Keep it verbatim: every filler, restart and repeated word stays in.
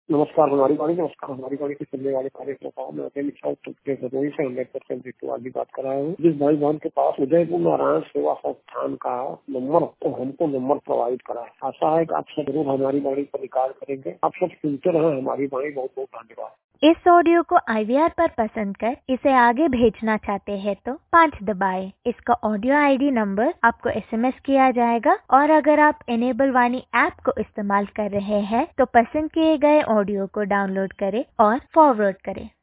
नमस्कार हमारी बाड़ी नमस्कार हमारी बाड़ी के चलने वाले कार्यक्रम में अकेले भदोही से हंड्रेड परसेंट ऋतु वाली बात कर रहा हूँ। जिस भाई बहन के पास उदयपुर नारायण सेवा संस्थान का नंबर तो हमको नंबर प्रोवाइड करा है। आशा है कि आप सब जरूर हमारी बाड़ी पर रिकॉर्ड करेंगे। आप सब सुनते रहे हमारी बाड़ी। बहुत बहुत धन्यवाद। इस ऑडियो को आई वी आर पर पसंद कर इसे आगे भेजना चाहते हैं तो पाँच दबाएं। इसका ऑडियो आई डी नंबर आपको एस एम एस किया जाएगा और अगर आप एनेबल वाणी ऐप को इस्तेमाल कर रहे हैं तो पसंद किए गए ऑडियो को डाउनलोड करें और फॉरवर्ड करें।